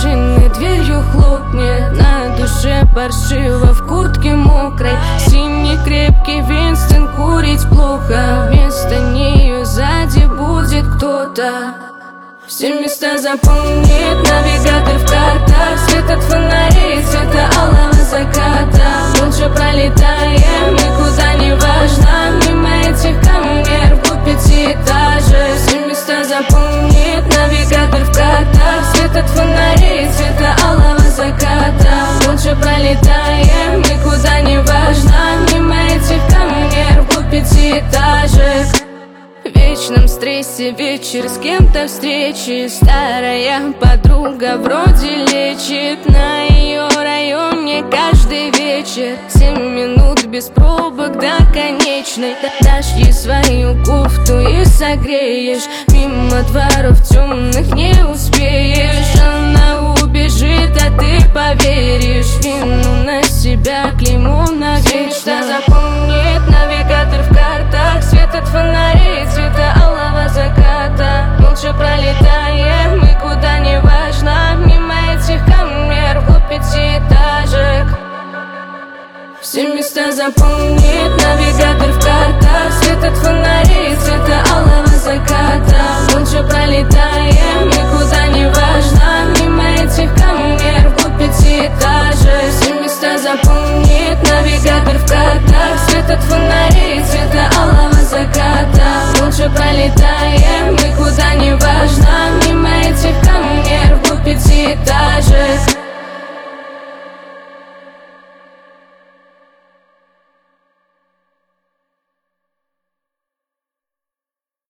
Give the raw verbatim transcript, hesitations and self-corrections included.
машины дверью хлопнет. На душе паршиво, в куртке мокрой. Синий крепкий Винстон, курить плохо. Вместо нее сзади будет кто-то. Все места запомнит навигатор в картах. Свет от фонарей, цвета алого заката. Лучше пролетаем, никуда не важно. Мимо этих камер, вглубь пятиэтажек. Все места запомнит навигатор в картах. Свет от фонарей, цвета алого заката. Лучше пролетаем, никуда не важно. Мимо этих камер, вглубь пятиэтажек. В вечном стрессе вечер с кем-то встречи. Старая подруга вроде лечит. На ее районе каждый вечер. Семь минут без пробок до конечной. Дашь ей свою кофту и согреешь. Мимо дворов темных не успеешь. Она убежит, а ты поверишь. Вину на себя, клеймо навечно. Запомнит навигатор в картах. Свет от фонарей, цвета алого заката. Лучше пролетаем, никуда не важно. Мимо этих камер, вглубь пятиэтажек. Все места запомнит навигатор в картах. Свет от фонарей, цвета алого заката. Лучше пролетаем, никуда не важно. Мимо этих камер, вглубь пятиэтажек. Все места запомнит навигатор в картах. Свет от фонарей, цвета алого заката. Лучше пролетаем, никуда не важно.